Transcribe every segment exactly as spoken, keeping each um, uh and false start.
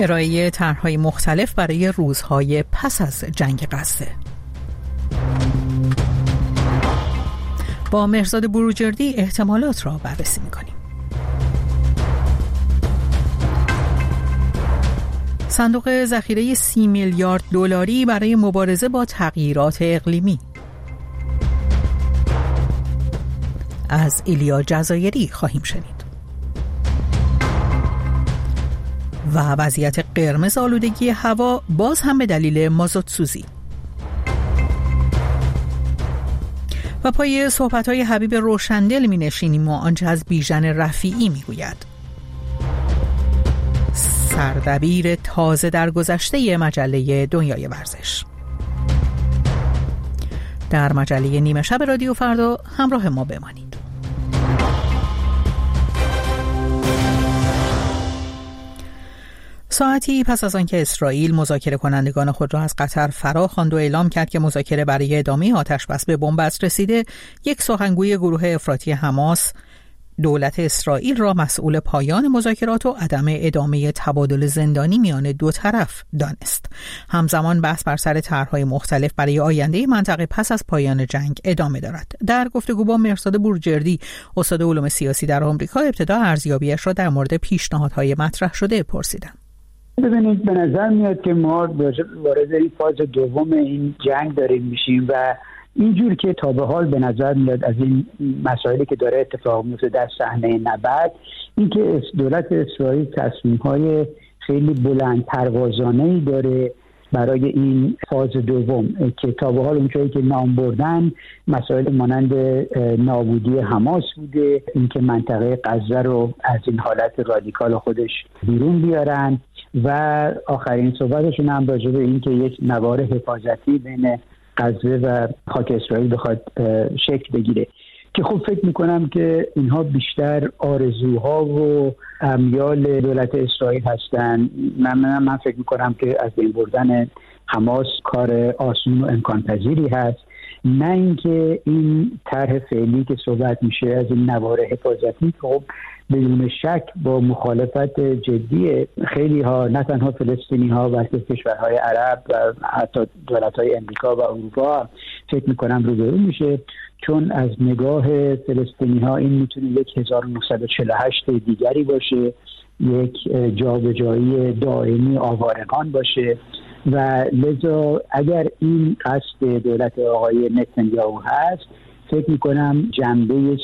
ارائه طرح‌های مختلف برای روزهای پس از جنگ غزه. با مهرزاد بروجردی احتمالات را بررسی می‌کنیم. صندوق ذخیره سی میلیارد دلاری برای مبارزه با تغییرات اقلیمی. از ایلیا جزایری خواهیم شنید. و وضعیت قرمز آلودگی هوا باز هم به دلیل مازوت سوزی. و پای صحبت‌های حبیب روشندل می نشینیم و آنچه از بیژن رفیعی می گوید. سردبیر تازه در گذشته مجله دنیای ورزش. در مجله نیمه شب رادیو فردا همراه ما بمانید. ساعتی پس از آنکه اسرائیل مذاکره کنندگان خود را از قطر فرا خواند و اعلام کرد که مذاکره برای ادامه آتش‌بس به بنبست رسیده، یک سخنگوی گروه افراطی حماس دولت اسرائیل را مسئول پایان مذاکرات و عدم ادامه تبادل زندانی میان دو طرف دانست. همزمان بحث بر سر طرح‌های مختلف برای آینده منطقه پس از پایان جنگ ادامه دارد. در گفتگو با مهرزاد بروجردی، استاد علوم سیاسی در آمریکا، ابتدا ارزیابیش را در مورد پیشنهادهای مطرح شده پرسیدم. ببینید، به نظر میاد که ما وارد این فاز دوم این جنگ داریم میشیم و اینجور که تا به حال به نظر میاد از این مسائلی که داره اتفاق میفته در صحنه نبرد، این که دولت اسرائیل تصمیم‌های خیلی بلند پروازانه‌ای داره برای این فاز دوم که تا به حال اونجایی که نام بردن مسائل مانند نابودی حماس بوده، اینکه منطقه غزه رو از این حالت رادیکال خودش بیرون بیارن و آخرین صحبتشون هم راجع به این که یک نوار حفاظتی بین غزه و خاک اسرائیل بخواد شکل بگیره که خب فکر میکنم که اینها بیشتر آرزوها و امیال دولت اسرائیل هستن. من, من, من فکر میکنم که از بین بردن حماس کار آسون و امکان پذیری هست، نه اینکه این طرح فعلی که صحبت میشه از این نوار حفاظتی خب بدون شک با مخالفت جدی خیلی ها، نه تنها فلسطینی ها بلکه کشورهای عرب و حتی دولت های امریکا و اروپا فکر میکنم روبرو میشه، چون از نگاه فلسطینی ها این میتونه یک هزار و نهصد و چهل و هشت دیگری باشه، یک جابجایی دائمی آوارگان باشه و لذا اگر این قصد دولت آقای نتانیاهو هست، فکر میکنم جنبه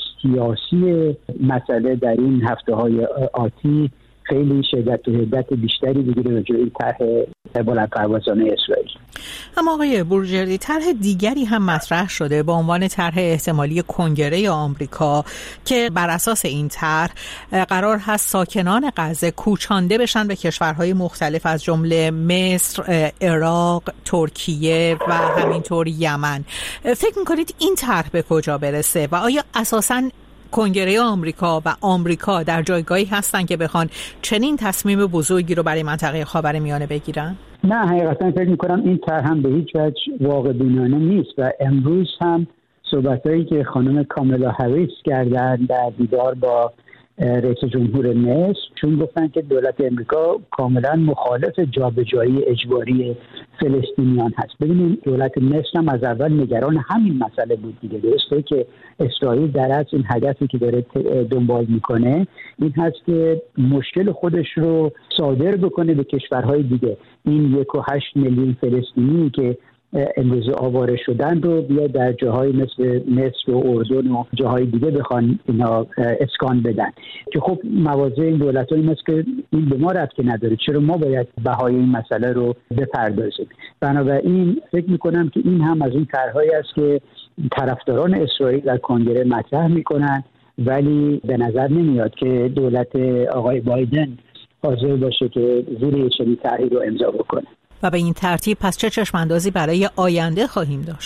سیاسی مسئله در این هفته های آتی خیلی شدت و حدت بیشتری بگیره به جای طرح بلندپروازانه اسرائیل. اما آقای بروجردی، طرح دیگری هم مطرح شده با عنوان طرح احتمالی کنگره آمریکا که بر اساس این طرح قرار هست ساکنان غزه کوچانده بشن به کشورهای مختلف از جمله مصر، عراق، ترکیه و همینطور یمن. فکر می‌کنید این طرح به کجا برسه و آیا اساساً کنگره آمریکا و آمریکا در جایگاهی هستن که بخوان چنین تصمیم بزرگی رو برای منطقه خاورمیانه بگیرن؟ نه، حقیقتا فکر میکنم این طرح هم به هیچ وجه واقع بینانه نیست و امروز هم صحبتایی که خانم کامالا هریس کردن در دیدار با رئیس جمهور مصر، چون گفتن که دولت امریکا کاملا مخالف جابجایی اجباری فلسطینیان هست. ببینید، دولت مصر هم از اول نگران همین مسئله بود دیگه. درسته که اسرائیل در اصل این هدفی که داره دنبال میکنه این هست که مشکل خودش رو صادر بکنه به کشورهای دیگه. این یک و هشت میلیون فلسطینی که امروز آواره شدن رو بیا در جاهای مثل مصر و اردن و جاهای دیگه بخوان اینا اسکان بدن که خب مواضع این دولت‌ها این است که این به ما ربطی نداره، چرا ما باید بهای این مسئله رو بپردازیم. بنابراین فکر میکنم که این هم از این طرح‌هایی است که طرفداران اسرائیل در کنگره مطرح میکنن، ولی به نظر نمیاد که دولت آقای بایدن حاضر باشه که زیر چنین طرحی رو امضا بکنه. و به این ترتیب پس چه چشماندازی برای آینده خواهیم داشت؟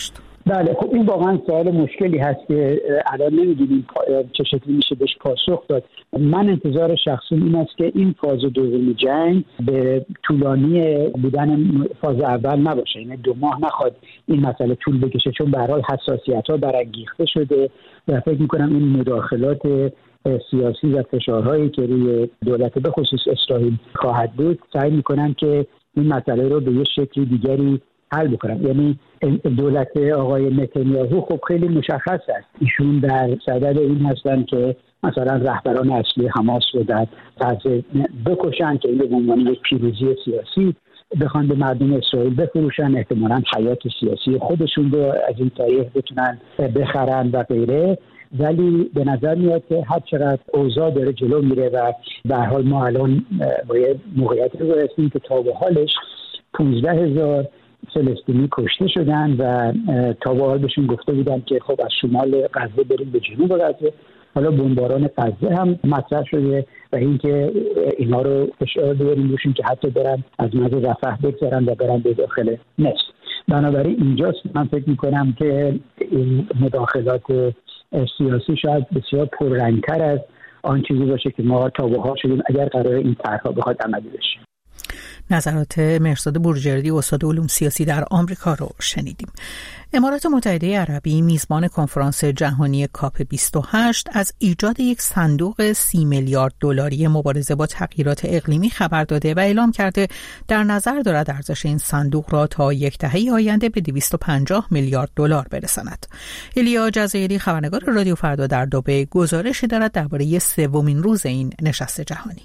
بله خب این واقعا سوال مشکلی هست که الان نمیدونیم چه شکلی میشه بهش پاسخ داد. من انتظار شخصی این است که این فاز دوم جنگ به طولانی بودن فاز اول نباشه، یعنی دو ماه نخواد این مسئله طول بکشه، چون به هر حال حساسیت‌ها برانگیخته شده و فکر می‌کنم این مداخلات سیاسی و فشارهایی که روی دولت به خصوص اسرائیل خواهد بود سعی می‌کنن که این مسئله رو به یه شکلی دیگری حل بکنن. یعنی دولت آقای نتانیاهو خب خیلی مشخص است، ایشون در صدد این هستن که مثلا رهبران اصلی حماس رو در غزه بکشن که این به عنوان یک پیروزی سیاسی بخوان به مردم اسرائیل بفروشن، احتمالاً حیات سیاسی خودشون رو از این طریق بتونن بخرن و غیره. ولی به نظر میاد که هر چقدر اوضاع داره جلو میره و به هر حال ما الان باید موقعیتی رو برسیم که تا به حالش پانزده هزار فلسطینی کشته شدن و تا به حال بهشون گفته بودن که خب از شمال غزه بریم به جنوب غزه. حالا بمباران غزه هم مطرح شده و اینکه اینا رو فشار بیاریم روشون که حتی برن از مرز رفح بگذرن و برن به داخل مصر. بنابراین اینجاست من فکر میکنم که این مداخلات سیاسی شاید بسیار پررنگتر از آن چیزی باشه که ما تا به حال شدیم اگر قرار این طرح‌ها بخواد عملی بشه. نظرات مهرزاد بروجردی استاد علوم سیاسی در آمریکا رو شنیدیم. امارات متحده عربی میزبان کنفرانس جهانی کاپ بیست و هشت از ایجاد یک صندوق سی میلیارد دلاری مبارزه با تغییرات اقلیمی خبر داده و اعلام کرده در نظر دارد ارزش این صندوق را تا یک دهه آینده به دویست و پنجاه میلیارد دلار برساند. الیا جزایری خبرنگار رادیو فردا در دبی گزارشی دارد درباره سومین روز این نشست جهانی.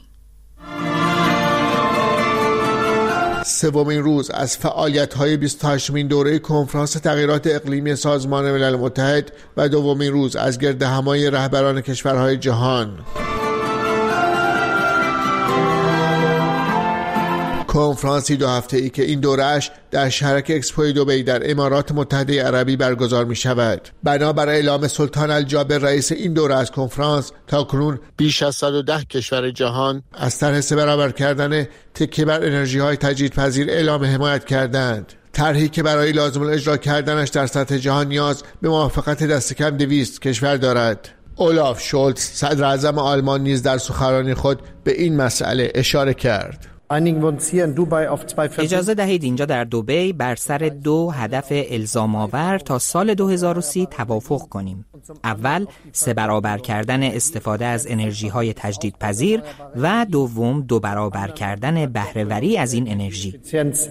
سومین روز از فعالیت‌های بیست و هشتمین دوره کنفرانس تغییرات اقلیمی سازمان ملل متحد و دومین روز از گردهمایی رهبران کشورهای جهان. کنفرانسی دو هفته‌ای که این دوره‌اش در شهرک اکسپو دبی در امارات متحده عربی برگزار می شود. بنابر اعلام سلطان الجابر رئیس این دوره از کنفرانس، تاکنون بیش از صد و ده کشور جهان از طرح سه برابر کردن تکیه بر انرژی‌های تجدیدپذیر اعلام حمایت کردند. طرحی که برای لازم الاجرا کردنش در سطح جهان نیاز به موافقت دست کم دویست کشور دارد. اولاف شولتز صدر اعظم آلمان نیز در سخنرانی خود به این مسئله اشاره کرد. اجازه دهید اینجا در دبی بر سر دو هدف الزام آور تا سال دو هزار و سی توافق کنیم. اول، سه برابر کردن استفاده از انرژی‌های تجدیدپذیر و دوم، دو برابر کردن بهره‌وری از این انرژی.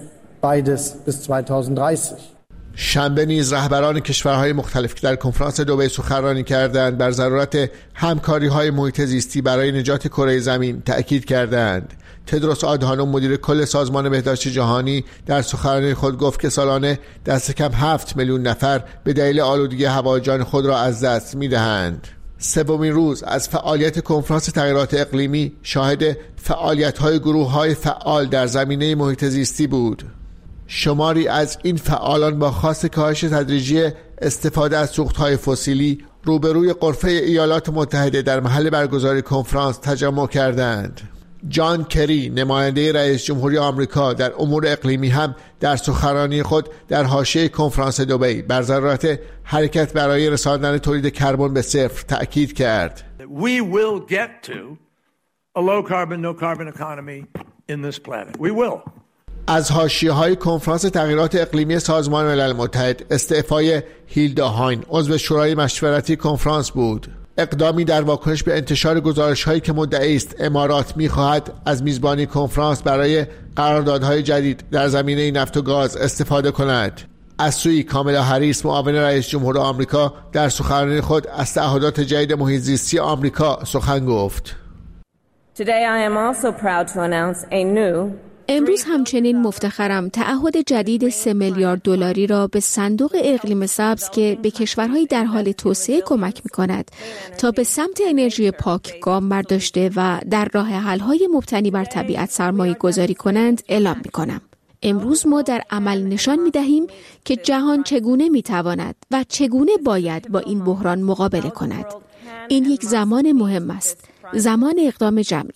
شنبه نیز رهبران کشورهای مختلف که در کنفرانس دبی سخنرانی کردند بر ضرورت همکاری‌های محیط زیستی برای نجات کره زمین تأکید کردند. تدروس آدهانوم مدیر کل سازمان بهداشت جهانی در سخنرانی خود گفت که سالانه دست کم هفت میلیون نفر به دلیل آلودگی هوا جان خود را از دست می‌دهند. سومین روز از فعالیت کنفرانس تغییرات اقلیمی شاهد فعالیت‌های گروه‌های فعال در زمینه محیط زیستی بود. شماری از این فعالان با خواست کاهش تدریجی استفاده از سوخت‌های فسیلی روبروی غرفه ایالات متحده در محل برگزاری کنفرانس تجمع کردند. جان کری نماینده رئیس جمهوری آمریکا در امور اقلیمی هم در سخنرانی خود در حاشیه کنفرانس دبی بر ضرورت حرکت برای رساندن تولید کربن به صفر تأکید کرد. We will get to a low carbon no carbon economy in this planet. We will. از حاشیه‌های کنفرانس تغییرات اقلیمی سازمان ملل متحد استعفای هیلدا هاین عضو شورای مشورتی کنفرانس بود. اقدامی در واکنش به انتشار گزارش‌هایی که مدعی است امارات می‌خواهد از میزبانی کنفرانس برای قراردادهای جدید در زمینه نفت و گاز استفاده کند. از سوی کامالا هریس معاون رئیس جمهور آمریکا در سخنرانی خود از تعهدات جدید محیط زیستی آمریکا سخن گفت. Today I am also proud to announce a new امروز همچنین مفتخرم تعهد جدید سه میلیارد دلاری را به صندوق اقلیم سبز که به کشورهای در حال توسعه کمک می‌کند تا به سمت انرژی پاک گام برداشته و در راه حل‌های مبتنی بر طبیعت سرمایه گذاری کنند اعلام می‌کنم. امروز ما در عمل نشان می‌دهیم که جهان چگونه می‌تواند و چگونه باید با این بحران مقابله کند. این یک زمان مهم است، زمان اقدام جمعی.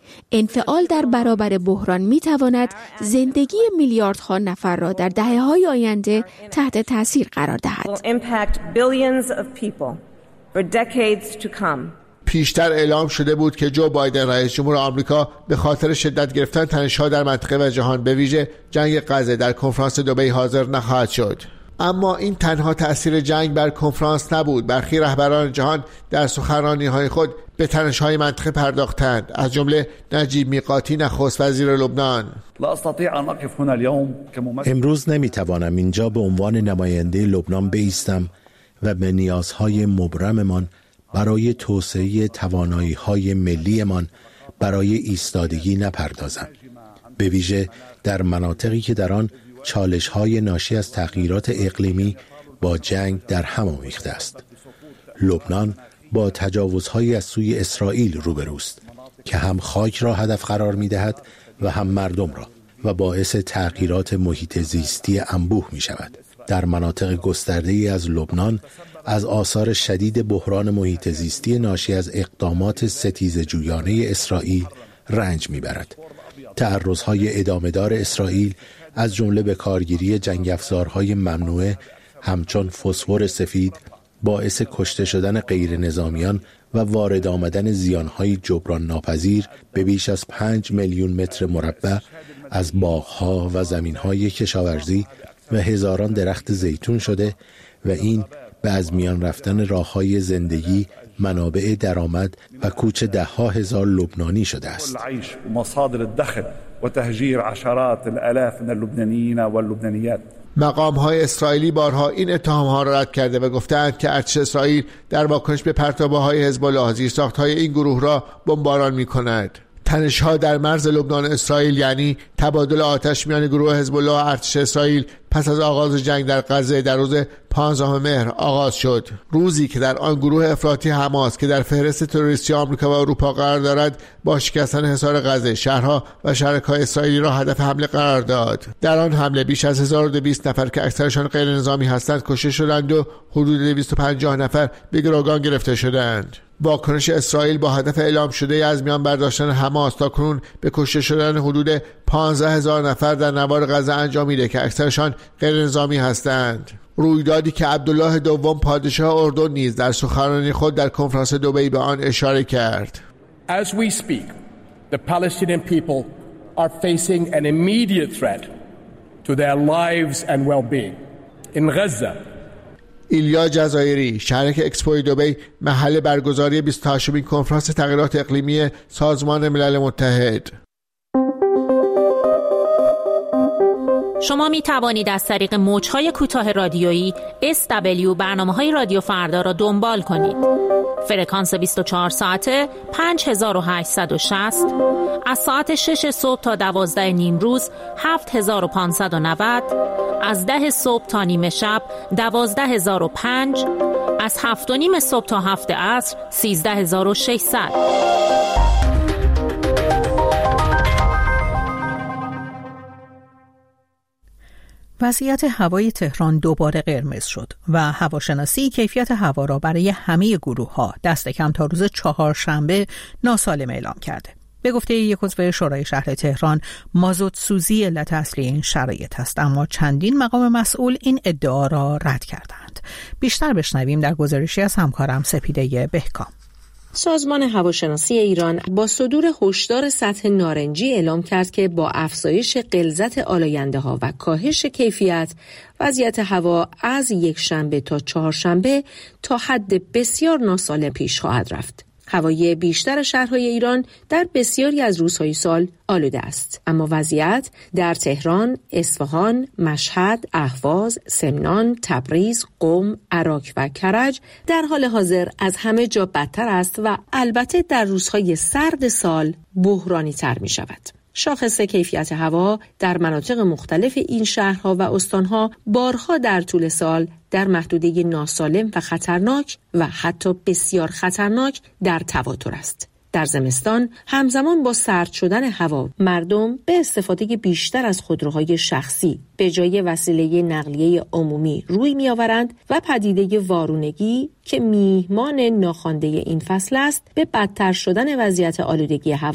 انفعال در برابر بحران میتواند زندگی میلیاردها نفر را در دهه‌های آینده تحت تاثیر قرار دهد. پیشتر اعلام شده بود که جو بایدن رئیس جمهور آمریکا به خاطر شدت گرفتن تنش‌ها در منطقه و جهان به ویژه جنگ غزه در کنفرانس دبی حاضر نخواهد شد. اما این تنها تأثیر جنگ بر کنفرانس نبود. برخی رهبران جهان در سخنرانی‌های خود به تنش‌های منطقه پرداختند، از جمله نجیب میقاتی نخست وزیر لبنان. امروز نمی‌توانم اینجا به عنوان نماینده لبنان بایستم و به نیازهای مبرممان برای توسعه توانایی‌های ملیمان برای ایستادگی نپردازم، به ویژه در مناطقی که در آن چالش‌های ناشی از تغییرات اقلیمی با جنگ در هم آمیخته است. لبنان با تجاوزهای از سوی اسرائیل روبروست که هم خاک را هدف قرار می‌دهد و هم مردم را و باعث تغییرات محیط زیستی انبوه می‌شود. در مناطق گسترده‌ای از لبنان از آثار شدید بحران محیط زیستی ناشی از اقدامات ستیزجویانه اسرائیل رنج می‌برد. تعرض‌های ادامه‌دار اسرائیل از جمله به کارگیری جنگ افزارهای ممنوعه همچون فسفر سفید باعث کشته شدن غیر نظامیان و وارد آمدن زیانهای جبران ناپذیر به بیش از پنج میلیون متر مربع از باغ‌ها و زمین‌های کشاورزی و هزاران درخت زیتون شده و این به از میان رفتن راه‌های زندگی، منابع درآمد و کوچ ده‌ها هزار لبنانی شده است. و تهجیر عشرات الالاف من اللبنانیین و اللبنانیات. مقام‌های اسرائیلی بارها این اتهام‌ها را رد کرده و گفتند که ارتش اسرائیل در واکنش به پرتابه‌های حزب الله زیرساخت‌های این گروه را بمباران می‌کند. تنش‌ها در مرز لبنان اسرائیل، یعنی تبادل آتش میان گروه حزب الله و ارتش اسرائیل پس از آغاز جنگ در غزه در روز پانزدهم مهر آغاز شد، روزی که در آن گروه افراطی حماس که در فهرست تروریستی آمریکا و اروپا قرار دارد با شکستن حصار غزه شهرها و شرکای اسرائیلی را هدف حمله قرار داد. در آن حمله بیش از هزار و دویست نفر که اکثرشان غیر نظامی هستند کشته شدند و حدود دویست و پنجاه نفر به گروگان گرفته شدند. واکنش اسرائیل با هدف اعلام شده از میان برداشتن حماس تاکنون به کشته شدن حدود پانزده هزار نفر در نوار غزه انجامیده که اکثرشان غیر نظامی هستند. رویدادی که عبدالله دوم پادشاه اردن نیز در سخنرانی خود در کنفرانس دبی به آن اشاره کرد. As we speak, the Palestinian people are facing an immediate threat to their lives and well-being. In Gaza, ایلیا جزایری، شریک اکسپو دبی، محل برگزاری بیست و هشتمین کنفرانس تغییرات اقلیمی سازمان ملل متحد. شما می توانید از طریق موج‌های کوتاه رادیویی اس دبلیو برنامه‌های رادیو فردا را دنبال کنید. فرکانس بیست و چهار ساعته پنج هزار و هشتصد و شصت، از ساعت شش صبح تا دوازده نیم روز هفت هزار و پانصد و نود، از ده صبح تا نیمه شب دوازده هزار و پنج، از هفت و نیم صبح تا هفت عصر سیزده هزار و ششصد. وضعیت هوای تهران دوباره قرمز شد و هواشناسی کیفیت هوا را برای همه گروه‌ها دست کم تا روز چهارشنبه ناسالم اعلام کرده. به گفته یک عضو شورای شهر تهران، مازوت سوزی علت اصلی این شرایط است، اما چندین مقام مسئول این ادعا را رد کردند. بیشتر بشنویم در گزارشی از همکارم سپیده بهکام. سازمان هواشناسی ایران با صدور هشدار سطح نارنجی اعلام کرد که با افزایش غلظت آلاینده‌ها و کاهش کیفیت، وضعیت هوا از یک شنبه تا چهارشنبه تا حد بسیار ناسالم پیش خواهد رفت. هوای بیشتر شهرهای ایران در بسیاری از روزهای سال آلوده است، اما وضعیت در تهران، اصفهان، مشهد، اهواز، سمنان، تبریز، قم، عراق و کرج در حال حاضر از همه جا بدتر است و البته در روزهای سرد سال بحرانی تر می شود. شاخص کیفیت هوا در مناطق مختلف این شهرها و استانها بارها در طول سال در محدوده ناسالم و خطرناک و حتی بسیار خطرناک در تواتر است. در زمستان همزمان با سرد شدن هوا مردم به استفاده بیشتر از خودروهای شخصی به جای وسیله نقلیه عمومی روی می‌آورند و پدیده وارونگی که میهمان ناخوانده این فصل است به بدتر شدن وضعیت آلودگی هوا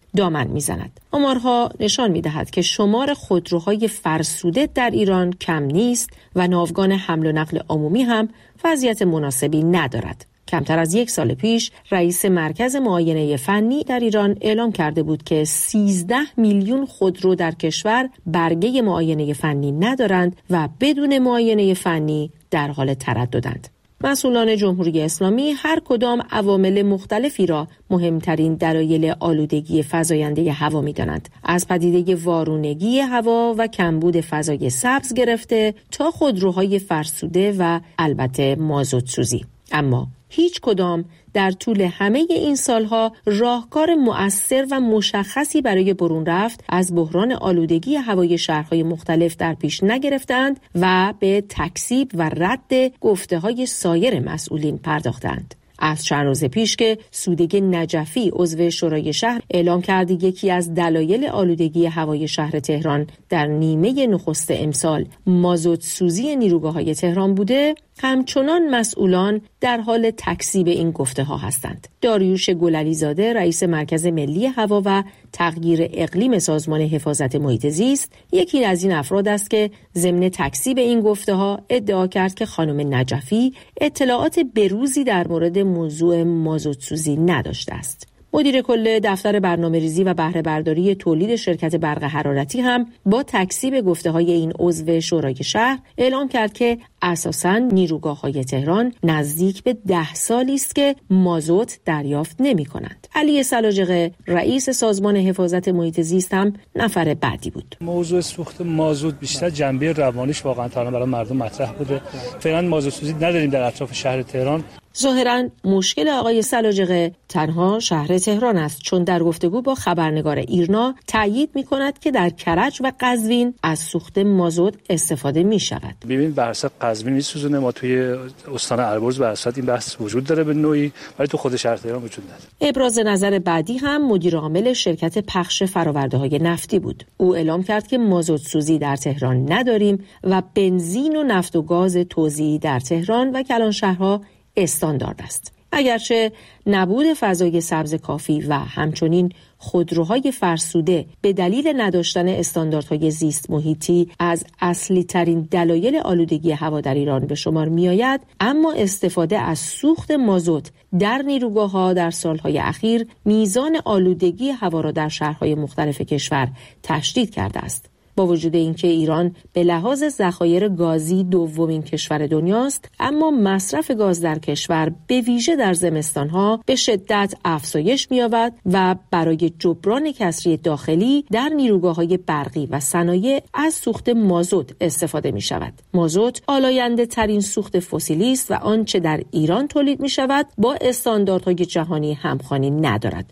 دامن میزند. آمارها نشان میدهد که شمار خودروهای فرسوده در ایران کم نیست و ناوگان حمل و نقل عمومی هم وضعیت مناسبی ندارد. کمتر از یک سال پیش رئیس مرکز معاینه فنی در ایران اعلام کرده بود که سیزده میلیون خودرو در کشور برگه معاینه فنی ندارند و بدون معاینه فنی در حال ترددند. مسئولان جمهوری اسلامی هر کدام عوامل مختلفی را مهمترین دلایل آلودگی فزاینده هوا می‌دانند، از پدیده وارونگی هوا و کمبود فضای سبز گرفته تا خودروهای فرسوده و البته مازوت سوزی. اما هیچ کدام در طول همه این سالها راهکار مؤثر و مشخصی برای برون رفت از بحران آلودگی هوای شهرهای مختلف در پیش نگرفتند و به تکذیب و رد گفته‌های سایر مسئولین پرداختند. از چند روز پیش که سودگی نجفی عضو شورای شهر اعلام کرد یکی از دلایل آلودگی هوای شهر تهران در نیمه نخست امسال مازوت سوزی نیروگاه‌های تهران بوده، همچنان مسئولان در حال تکذیب این گفته ها هستند. داریوش گلعلیزاده رئیس مرکز ملی هوا و تغییر اقلیم سازمان حفاظت محیط زیست یکی از این افراد است که ضمن تکذیب این گفته ها ادعا کرد که خانم نجفی اطلاعات بروزی در مورد موضوع مازوت سوزی نداشته است. مدیر کل دفتر برنامه‌ریزی و بهره برداری تولید شرکت برق حرارتی هم با تکذیب گفته‌های این عضو شورای شهر اعلام کرد که اساساً نیروگاه‌های تهران نزدیک به ده سالی است که مازوت دریافت نمی‌کنند. علی سلاجقه رئیس سازمان حفاظت محیط زیست هم نفر بعدی بود. موضوع سوخت مازوت بیشتر جنبه روانیش واقعاً تا الان برای مردم مطرح بوده. فعلاً مازوت سوزی نداریم در اطراف شهر تهران. ظاهراً مشکل آقای سلاجقه تنها شهر تهران است، چون در گفتگو با خبرنگار ایرنا تأیید می‌کند که در کرج و قزوین از سوخت مازوت استفاده می‌شود. ببین بحث قزوین می‌سوزونه، ما توی استان البرز بحث این بحث وجود داره به نوعی، ولی تو خود شهر تهران وجود نداره. ابراز نظر بعدی هم مدیر عامل شرکت پخش فرآورده‌های نفتی بود. او اعلام کرد که مازوت سوزی در تهران نداریم و بنزین و نفت و گاز توزیعی در تهران و کلانشهرها استاندارد است. اگرچه نبود فضای سبز کافی و همچنین خودروهای فرسوده به دلیل نداشتن استانداردهای زیست محیطی از اصلی ترین دلایل آلودگی هوا در ایران به شمار می آید، اما استفاده از سوخت مازوت در نیروگاه‌ها در سالهای اخیر میزان آلودگی هوا را در شهرهای مختلف کشور تشدید کرده است. با وجود اینکه ایران به لحاظ ذخایر گازی دومین کشور دنیاست، اما مصرف گاز در کشور به ویژه در زمستانها به شدت افزایش می‌یابد و برای جبران کسری داخلی در نیروگاه‌های برقی و صنایع از سوخت مازوت استفاده می‌شود. مازوت آلاینده ترین سوخت فسیلی است و آنچه در ایران تولید می‌شود با استانداردهای جهانی همخوانی ندارد.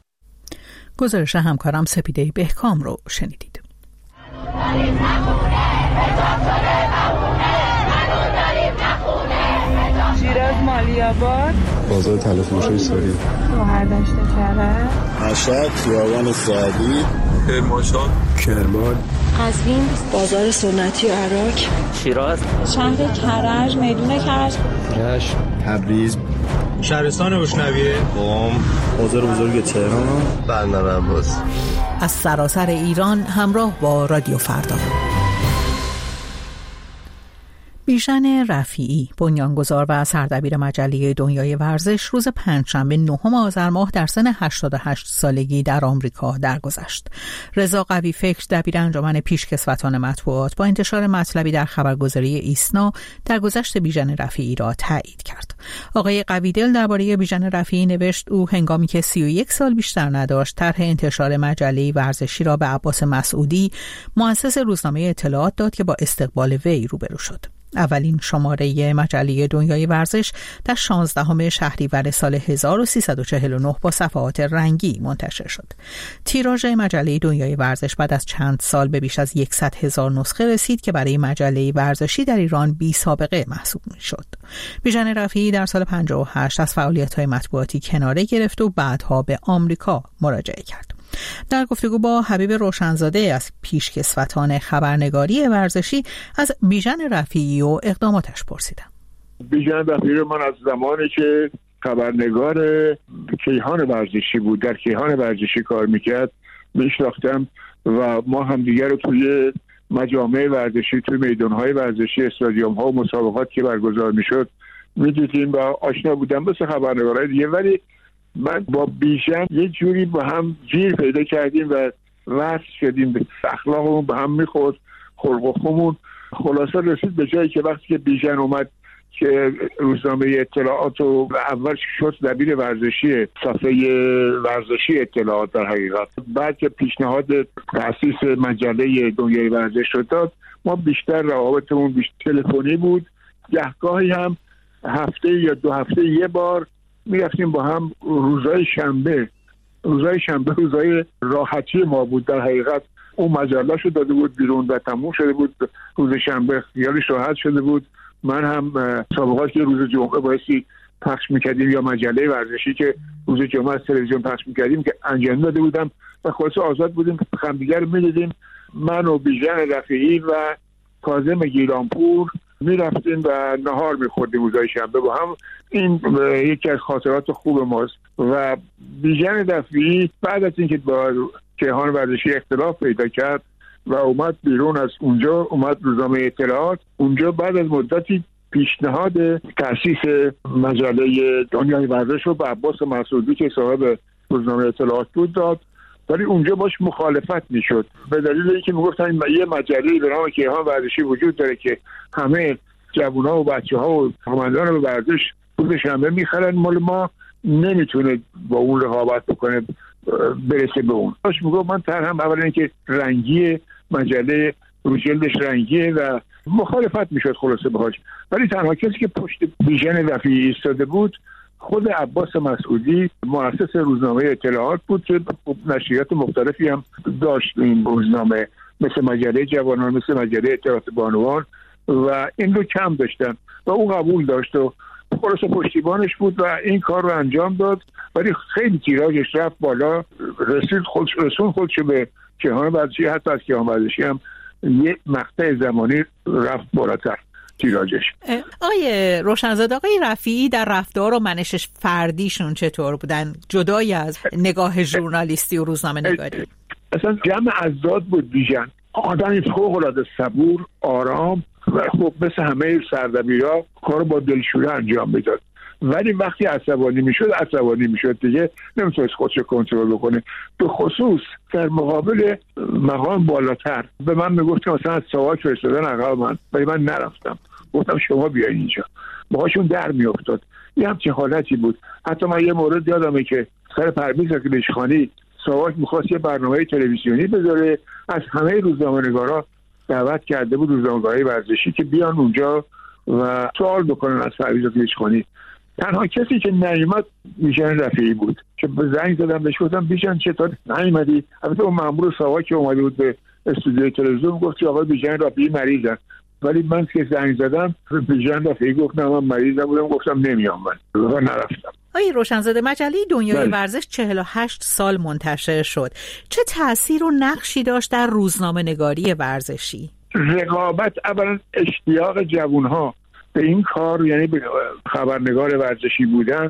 گزارش همکارم سپیده بهکام رو شنیدید. شیراز مالیاباد، بازار تلفروشی ساری، شوهر داشته کرد، مشهد، خیابان سعدی، کرمانشاه، کرمان، قزوین، بازار سنتی عراق، شیراز، شهر کرج، میدون کرج، رشت، تبریز، شهرستان روشنویه، قم، بازار بزرگ تهران، بندر عباس. از سراسر ایران همراه با رادیو فردا. بیژن رفیعی، بنیانگذار و سردبیر مجله دنیای ورزش، روز پنجشنبه نهم آذر ماه در سن هشتاد و هشت سالگی در آمریکا درگذشت. رضا قوی فکر، دبیر انجمن پیشکسوتان مطبوعات، با انتشار مطلبی در خبرگزاری ایسنا درگذشت بیژن رفیعی را تایید کرد. آقای قویدل درباره بیژن رفیعی نوشت: او هنگامی که سی و یک سال بیشتر نداشت، طرح انتشار مجله ورزشی را به عباس مسعودی، مؤسس روزنامه اطلاعات، داد که با استقبال وی روبرو شد. اولین شماره مجله دنیای ورزش در شانزدهم شهریور سال هزار و سیصد و چهل و نه با صفحات رنگی منتشر شد. تیراژ مجله دنیای ورزش بعد از چند سال به بیش از صد هزار نسخه رسید که برای مجله ورزشی در ایران بی سابقه محسوب می‌شد. بیژن رفیعی در سال پنجاه و هشت از فعالیت‌های مطبوعاتی کناره گرفت و بعدها به آمریکا مراجعه کرد. در گفتگو با حبیب روشنزاده از پیشکسوتان خبرنگاری ورزشی از بیژن رفیعی و اقداماتش پرسیدم. بیژن رفیعی رو من از زمانی که خبرنگار کیهان ورزشی بود، در کیهان ورزشی کار میکرد، میشناختم و ما همدیگر رو توی مجامع ورزشی، توی میدانهای ورزشی، استادیوم ها و مسابقات که برگزار میشد میدیدیم و آشنا بودم مثل خبرنگارای دیگه. ولی من با بیژن یه جوری با هم گیر پیدا کردیم و وصل شدیم، اخلاقمون به هم میخورد، خلق و خومون. خلاصه رسید به جایی که وقتی که بیژن اومد که روزنامه اطلاعات و اول شد دبیر ورزشی صفحه ورزشی اطلاعات در حقیقت، بعد که پیشنهاد تأسیس مجله دنیای ورزش رو داد، ما بیشتر روابطمون بیشتر تلفنی بود. گهگاهی هم هفته یا دو هفته یه بار میرفتیم با هم. روزهای شنبه روزهای شنبه روزهای راحتی ما بود در حقیقت. اون مجله شو داده بود بیرون و تموم شده بود، روز شنبه خیالش راحت شده بود. من هم سابقات که روز جمعه بایستی پخش میکردیم یا مجله ورزشی که روز جمعه از تلویزیون پخش میکردیم که انجام داده بودم و خلاص آزاد بودیم، همدیگر رو میدیدیم. من و بیژن رفیعی و کاظم گیلانپور میرفتیم و نهار میخوردیم روزهای شنبه با هم. این یکی از خاطرات خوب ماست. و بیژن رفیعی بعد از اینکه با کیهان ورزشی اختلاف پیدا کرد و اومد بیرون از اونجا، اومد روزنامه اطلاعات، اونجا بعد از مدتی پیشنهاد تأسیس مجله دنیای ورزش رو به عباس مسعودی که صاحب روزنامه اطلاعات بود داد، ولی اونجا باش مخالفت میشد به دلیل اینکه میگفتن یه مجله به نام کیهان ورزشی وجود داره که همه جوونا و بچه‌ها و کارمندان به ورزش روز شنبه میخرن، مال ما نمیتونه با اون رقابت بکنه برسه به اون. باش میگفت من طرحم اولا اینکه رنگی مجله رو جلدش رنگیه و مخالفت میشد خلاصه باهاش. ولی تنها کسی که پشت بیژن رفیعی ایستاده بود خود عباس مسعودی، مؤسس روزنامه اطلاعات بود که نشریات مختلفی هم داشت این روزنامه، مثل مجله جوانان، مثل مجله اطلاعات بانوان، و این رو کم داشتن و او قبول داشت و خلاصه پشتیبانش بود و این کار رو انجام داد. ولی خیلی تیراژش رفت بالا، رسید خودش رسون خودش به کیهان ورزشی، حتی از کیهان ورزشی هم یک مقطع زمانی رفت بالاتر تیراژش. آقای روشنزاده، آقای رفیعی در رفتار و منشش فردیشون چطور بودن جدای از نگاه ژورنالیستی و روزنامه نگاری؟ اصلا جمع ازداد بود بیژن، آدمی فوق‌العاده صبور، آرام و خب مثل همه سردبیرا کار با دلشوره انجام میداد. ولی وقتی عصبانی میشد عصبانی میشد دیگه نمیتونست خودش کنترل بکنه. به خصوص در مقابل مقام بالاتر به من میگفت که مثلا از ساواک فرستادن عقب من، ولی من نرفتم، گفتم شما بیاین اینجا، باهاشون در میافتاد. یه همچین حالتی بود. حتی من یه مورد یادمه که سر پرویز اکلیشخانی ساواک میخواست یه برنامه تلویزیونی بذاره، از همه روزنامه‌نگارا دعوت کرده بود روزنامه‌های ورزشی که بیان اونجا و سوال بکنن از پرویز اکلیشخانی. تنها کسی که نیومد بیژن رفیعی بود که به زنگ زدم بهش گفتم بیژن چطور نیومدی؟ البته اون مأمور ساواک که اومده بود به استودیوی تلویزیون گفت که آقا بیژن رفیعی مریضه، ولی من که زنگ زدم بیژن رفیعی گفت نه من مریض نبودم، گفتم نمیام من و نرفتم. آقای روشنزاده، مجله دنیای ورزش چهل و هشت سال منتشر شد. چه تأثیر و نقشی داشت در روزنامه نگاری ورزشی؟ رقابت، اولا اشتیاق جوانها به این کار، یعنی خبرنگار ورزشی بودن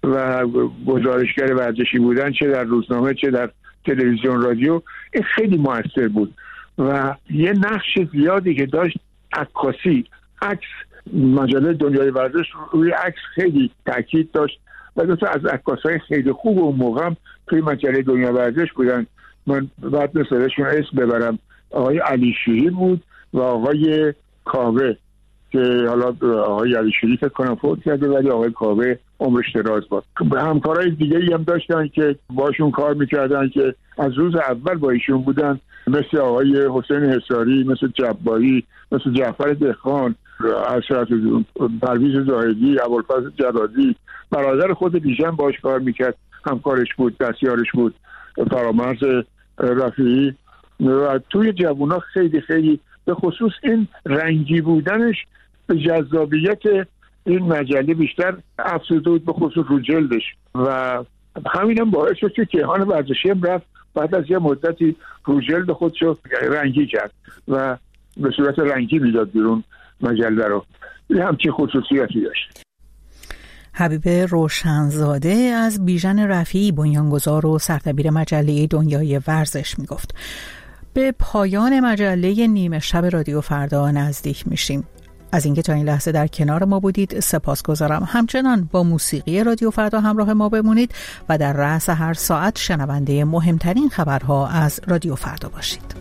و گزارشگر ورزشی بودن، چه در روزنامه چه در تلویزیون رادیو، این خیلی موثر بود و یه نقش زیادی که داشت عکاسی، عکس. مجله دنیای ورزش روی عکس خیلی تاکید داشت و دو تا از عکاسای خیلی خوب اون موقع هم توی مجله دنیای ورزش بودن. من بعد مثلشون اسم ببرم، آقای علی شیری بود و آقای کاوه که حالا آقای علی شیری فکر کنم فوت کرده ولی آقای کاوه عمرش دراز بود. همکارای دیگه‌ای هم داشتن که باشون کار میکردن که از روز اول با ایشون بودن، مثل آقای حسین حصاری، مثل جباری، مثل جعفر دهقان، اشرف پرویز زاهدی، ابوالفضل جوادی، برادر خود بیژن باش کار میکرد، همکارش بود، دستیارش بود، فرامرز رفیعی. و توی جوونا خیلی خیلی به خصوص این رنگی بودنش به جذابیت این مجله بیشتر افزوده بود، به خصوص رو جلدش، و همینم باعث شد که کیهان ورزشی هم رفت بعد از یه مدتی رو جلد خودشو رنگی کرد و به صورت رنگی میداد بیرون مجله رو. این همچین خصوصیتی داشت. حبیب روشنزاده از بیژن رفیعی بنیانگذار و سردبیر مجله دنیای ورزش میگفت. به پایان مجله نیمه شب رادیو فردا نزدیک میشیم. از اینکه تا این لحظه در کنار ما بودید سپاسگزارم. همچنان با موسیقی رادیو فردا همراه ما بمونید و در رأس هر ساعت شنونده مهمترین خبرها از رادیو فردا باشید.